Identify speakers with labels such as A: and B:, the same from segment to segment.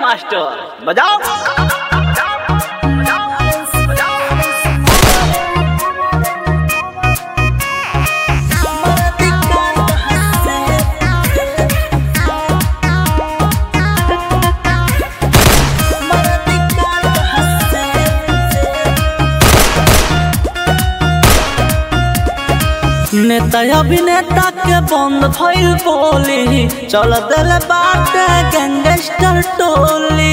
A: Master बजाओ।
B: नेता अभिनेता के बंद भइल बोली, चल दिल बाटे गैंगस्टर टोली।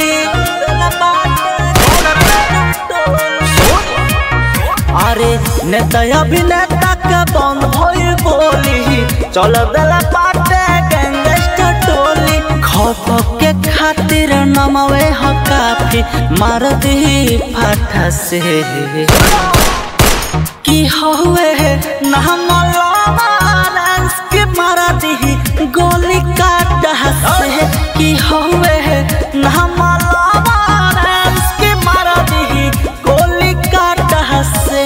B: अरे नेता अभिनेता के बंद भइल बोली, चल दिल बाटे गैंगस्टर टोली। खौफ के खातिर नमवे ह काफी, मार दी फाटा से की हुए नाम लॉरेंस के मारा दी गोली काट से की हुए नाम लॉरेंस के मारा दी गोली काट से।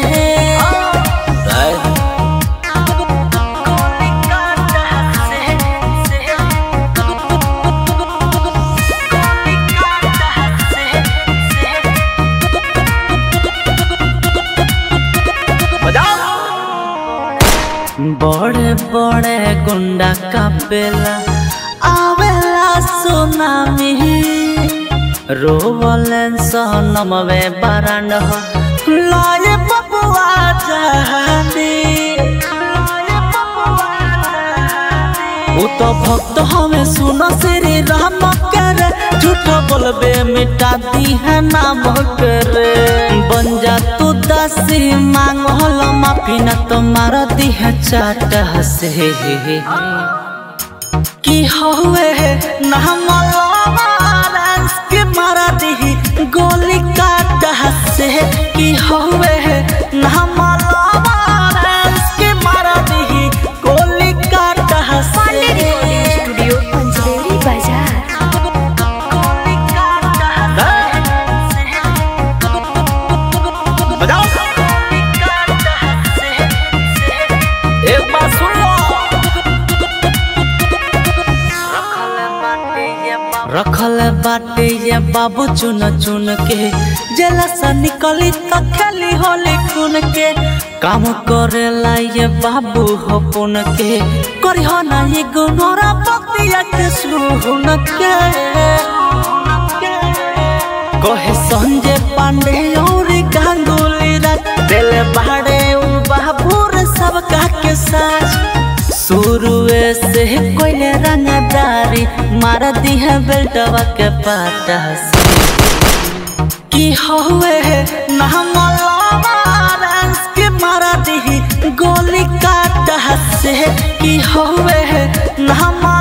B: बड़े बड़े गुंडा का बेला आवेला सुनामी, रोवलें सनमवे बरन हो लाए बबुआ जहानी। वो तो भक्त हमें सुनो श्री राम करे, झूठ बोलबे मिटा दी है नाम करे। बन जा तू दासी मांग होलो माफी न तो मार दी है चाट से की हुए नाम लॉरेंस के मारा दी गोली काट से की हुए नाम लॉरेंस के मारा दी गोली काट से।
C: स्टूडियो पंचदेवी बाजार।
A: बजाओ एक बार सुन लो।
B: रखल बाटे ये बाबू चुन चुन के, जेला से निकली तो खेली होली खून के। काम करेला ये बाबू हो पुन के, करी हो ना ये गुनोरा बतिया के सुन के। कहे संजय पांडे और गांगुली रात दिल बाड़े उ बाबूर सब का के साथ। शुरुए से कोई रंगदारी मार दी है बेल्टवा के पाटा से की हुए नाम लॉरेंस के मारा दी गोली काट से की हुए नाम